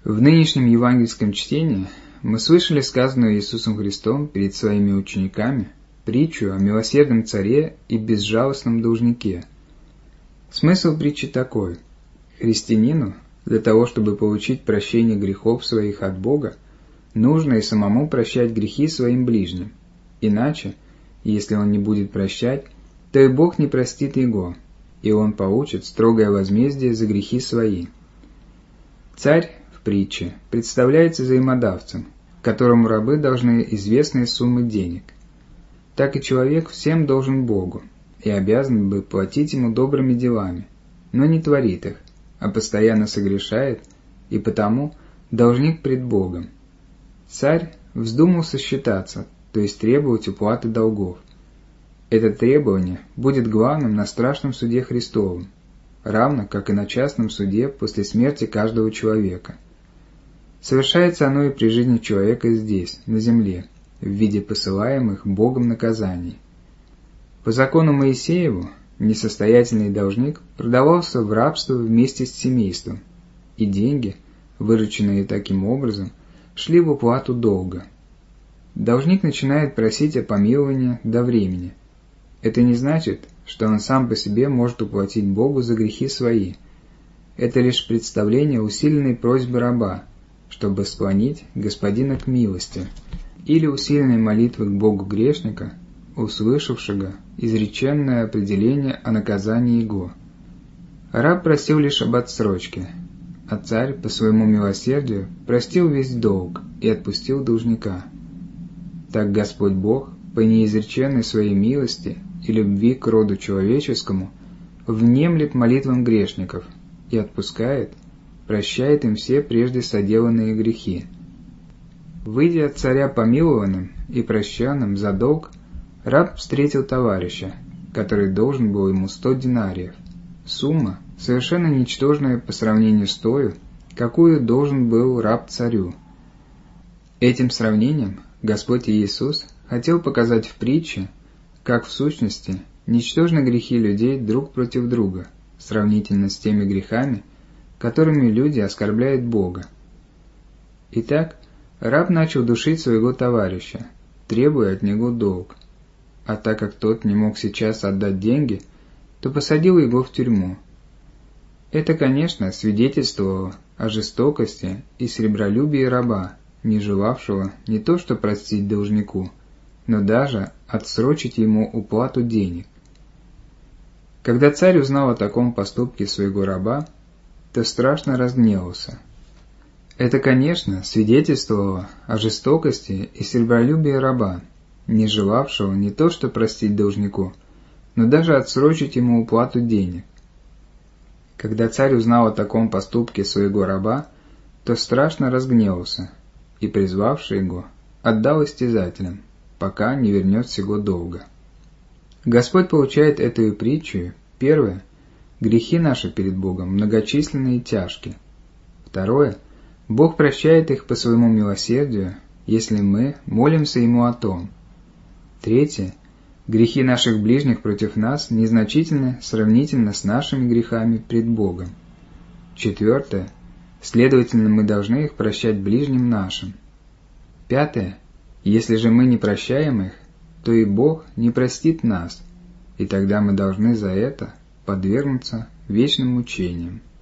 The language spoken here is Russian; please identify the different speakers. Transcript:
Speaker 1: В нынешнем евангельском чтении мы слышали сказанную Иисусом Христом перед своими учениками притчу о милосердном царе и безжалостном должнике. Смысл притчи такой: христианину для того, чтобы получить прощение грехов своих от Бога, нужно и самому прощать грехи своим ближним. Иначе, если он не будет прощать, то и Бог не простит его, и он получит строгое возмездие за грехи свои. Царь в притче представляется взаимодавцем, которому рабы должны известные суммы денег. Так и человек всем должен Богу и обязан бы платить ему добрыми делами, но не творит их, а постоянно согрешает, и потому должник пред Богом. Царь вздумал сосчитаться, то есть требовать уплаты долгов. Это требование будет главным на страшном суде Христовом, равно как и на частном суде после смерти каждого человека. Совершается оно и при жизни человека здесь, на земле, в виде посылаемых Богом наказаний. По закону Моисееву несостоятельный должник продавался в рабство вместе с семейством, и деньги, вырученные таким образом, шли в уплату долга. Должник начинает просить о помиловании до времени. Это не значит, что он сам по себе может уплатить Богу за грехи свои. Это лишь представление усиленной просьбы раба, чтобы склонить господина к милости, или усиленной молитвы к Богу грешника, услышавшего изреченное определение о наказании его. Раб просил лишь об отсрочке, а царь по своему милосердию простил весь долг и отпустил должника. Так Господь Бог, по неизреченной своей милости и любви к роду человеческому, внемлет молитвам грешников и отпускает, прощает им все прежде соделанные грехи. Выйдя от царя помилованным и прощенным за долг, раб встретил товарища, который должен был ему 100 динариев, сумма, совершенно ничтожная по сравнению с той, какую должен был раб царю. Этим сравнением Господь Иисус хотел показать в притче, как в сущности ничтожны грехи людей друг против друга, сравнительно с теми грехами, которыми люди оскорбляют Бога. Итак, раб начал душить своего товарища, требуя от него долг, а так как тот не мог сейчас отдать деньги, то посадил его в тюрьму. Это, конечно, свидетельствовало о жестокости и сребролюбии раба, не желавшего не то что простить должнику, но даже отсрочить ему уплату денег. Когда царь узнал о таком поступке своего раба, то страшно разгневался. Это, конечно, свидетельствовало о жестокости и сребролюбии раба, не желавшего не то что простить должнику, но даже отсрочить ему уплату денег. Когда царь узнал о таком поступке своего раба, то страшно разгневался, и, призвавший его, отдал истязателям, пока не вернет всего долга. Господь получает эту притчу: первое, грехи наши перед Богом многочисленны и тяжкие. Второе, Бог прощает их по своему милосердию, если мы молимся Ему о том. Третье, грехи наших ближних против нас незначительны сравнительно с нашими грехами пред Богом. Четвертое, следовательно, мы должны их прощать ближним нашим. Пятое, если же мы не прощаем их, то и Бог не простит нас, и тогда мы должны за это подвергнуться вечным мучениям.